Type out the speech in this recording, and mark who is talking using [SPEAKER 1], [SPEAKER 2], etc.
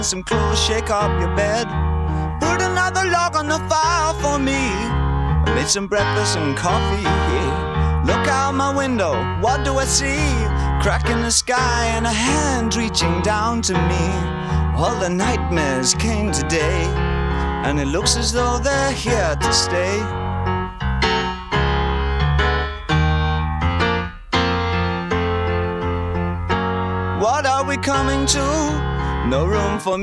[SPEAKER 1] some clothes, shake up your bed. Put another log on the fire for me. I made some breakfast and coffee. Look out my window, what do I see? Crack in the sky and a hand reaching down to me. All the nightmares came today, and it looks as though they're here to stay. What are we coming to? No room for me.